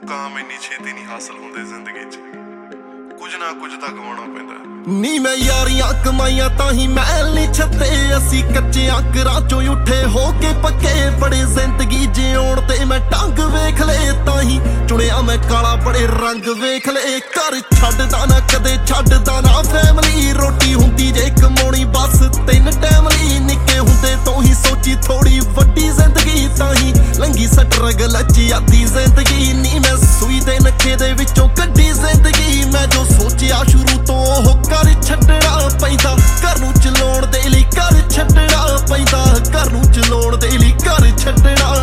ਮੁਕਾਮ ਇੰਨੀ ਛੇਤੀ ਨਹੀਂ ਹਾਸਲ ਹੁੰਦੇ ਜ਼ਿੰਦਗੀ 'ਚ, ਕੁਝ ਨਾ ਕੁਝ ਤਾਂ ਗਵਾਉਣਾ ਪੈਂਦਾ। ਨੀ ਮੈਂ ਯਾਰੀਆਂ ਕਮਾਈਆਂ ਤਾਂ ਹੀ ਮੈਲ ਨਹੀਂ ਛੱਤੇ, ਅਸੀਂ ਕੱਚਿਆਂ ਘਰਾਂ ਚੋਂ ਉੱਠੇ ਹੋ ਕੇ ਪੱਕੇ। ਬੜੇ ਜ਼ਿੰਦਗੀ ਜਿਉਣ ਤੇ ਮੈਂ ਢੰਗ ਵੇਖ ਲਏ, ਤਾਂ ਹੀ ਚੁਣਿਆ ਮੈਂ ਕਾਲਾ ਬੜੇ ਰੰਗ ਵੇਖ ਲਏ। ਘਰ ਛੱਡਦਾ ਨਾ ਕਦੇ ਛੱਡਦਾ ਨਾ ਫੈਮਲੀ, ਰੋਟੀ ਹੁੰਦੀ ਜੇ ਕਮਾਉਣੀ ਬਸ 3 ਟਾਈਮ ਲਈ। ਨਿੱਕੇ ਹੁੰਦੇ ਤੋਂ ਹੀ ਸੋਚੀ ਥੋੜੀ ਵੱਡੀ ਜ਼ਿੰਦਗੀ, ਤਾਂ ਹੀ ਲੰਗੀ ਸਟਰਗਲ ਚ ਆਦੀ ਜ਼ਿੰਦਗੀ। ਨੀ ਮੈਂ ਸੂਈ ਦੇ ਨੱਕੇ ਦੇ ਵਿੱਚੋਂ ਕੱਢੀ ਜ਼ਿੰਦਗੀ, ਮੈਂ ਜੋ ਸੋਚਿਆ ਸ਼ੁਰੂ ਤੋਂ ਉਹ ਘਰ ਛੱਡਣਾ ਪੈਂਦਾ। ਘਰ ਨੂੰ ਚਲਾਉਣ ਦੇ ਲਈ ਘਰ ਛੱਡਣਾ ਪੈਂਦਾ, ਘਰ ਨੂੰ ਚਲਾਉਣ ਦੇ ਲਈ ਘਰ ਛੱਡਣਾ।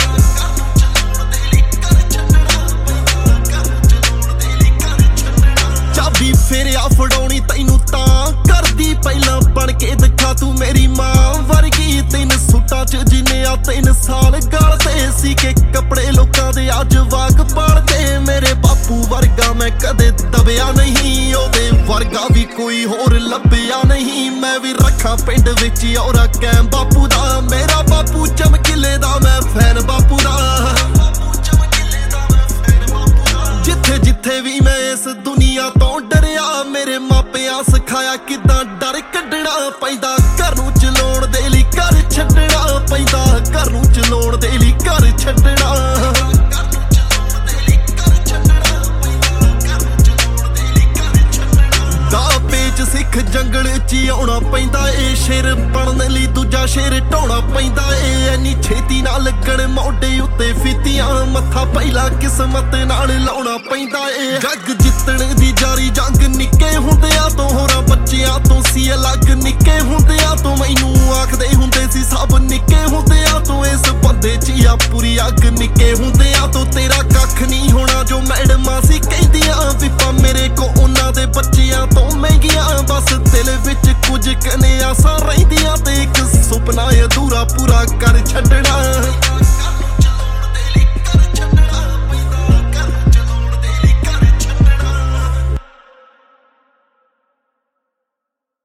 ਚਾਬੀ ਫੇਰਿਆ ਫੜਾਉਣੀ ਤੈਨੂੰ ਤਾਂ ਕਰਦੀ, ਪਹਿਲਾਂ ਬਣ ਕੇ ਦਿਖਾ ਤੂੰ ਮੇਰੀ ਮਾਂ ਵਰਗੀ। 3 ਸੂਟਾਂ ਚ ਜਿੰਨੇ ਆ 3 ਸਾਲ ਗਲਤੇ ਸੀ ਕਿ ਕੱਪੜੇ ਲੋਕਾਂ ਦੇ ਅੱਜ ਵਾਗ ਪਾਲਦੇ। ਮੇਰੇ ਬਾਪੂ ਵਰਗਾ ਮੈਂ ਕਦੇ ਦਬਿਆ ਨਹੀਂ, ਉਹਦੇ ਵਰਗਾ ਵੀ ਕੋਈ ਹੋਰ ਲੱਭਿਆ ਨਹੀਂ। ਮੈਂ ਵੀ ਰੱਖਾਂ ਪਿੰਡ ਵਿੱਚ ਔਰਾ ਕੈਮ ਬਾਪੂ ਦਾ, ਮੇਰਾ ਬਾਪੂ ਚਮਕੀਲੇ ਦਾ ਮੈਂ ਫੈਨ ਬਾਪੂ ਦਾ। ਜਿੱਥੇ ਜਿੱਥੇ ਵੀ ਮੈਂ ਇਸ ਦੁਨੀਆ ਤੋਂ ਡਰਿਆ, ਮੇਰੇ ਮਾਪਿਆਂ ਸਿਖਾਇਆ ਕਿੱਦਾਂ ਡਰ ਕੱਢਣਾ ਪੈਂਦਾ। ਘਰ ਨੂੰ ਚਲਾਉਣ ਦੇ ਲਈ ਘਰ ਛੱਡਣਾ ਪੈਂਦਾ, ਘਰ ਨੂੰ ਚਲਾਉਣ ਦੇ ਲਈ ਘਰ ਛੱਡਣਾ। ਦਾ ਪੇਚ ਸਿੱਖ ਜੰਗਲ ਚ ਆਉਣਾ ਪੈਂਦਾ ਏ, ਸ਼ੇਰ ਬਣਨ ਲਈ ਦੂਜਾ ਸ਼ੇਰ ਢਾਉਣਾ ਪੈਂਦਾ ਏ। ਇੰਨੀ ਛੇਤੀ ਨਾਲ ਲੱਗਣ ਮੋਢੇ ਉੱਤੇ ਫੀਤੀਆਂ, ਮੱਥਾ ਪਹਿਲਾਂ ਕਿਸਮਤ ਨਾਲ ਲਾਉਣਾ ਪੈਂਦਾ ਏ। ਜੱਗ ਜਿੱਤਣ ਦੀ ਜਾਰੀ ਜੰਗ ਨਿੱਕੇ ਹੁੰਦਿਆਂ ਤੋਂ, ਹੋਰਾਂ ਬੱਚਿਆਂ ਤੋਂ ਸੀ ਅਲੱਗ ਨਿੱਕੇ ਹੁੰਦਿਆਂ ਤੋਂ। ਮੈਨੂੰ